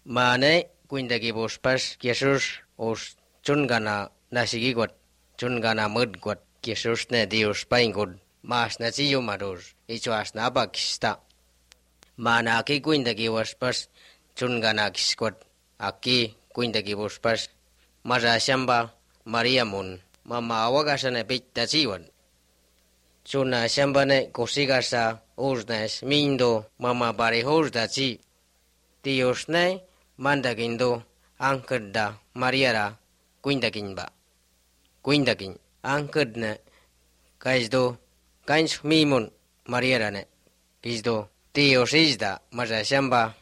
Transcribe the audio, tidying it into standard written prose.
Mane kuindagi bospas Jesus os chungana nasigigot chungana mudgot Jesus ne Dios paingod mas na siyo maros ichuas na bakista. Mana aki kuindagi bospas chungana kisgot aki kuindagi bospas marasamba Maria mun mama awagasane pitta siwan. Chuna shambane kosigasa osnes mindo mama bari hosdachi. Dios ne mandagindo angkerda Mariara kuindaginba. Kuindagin angkerdne kaisdo kains mimun Mariara ne kisdo Dios isda masa shamba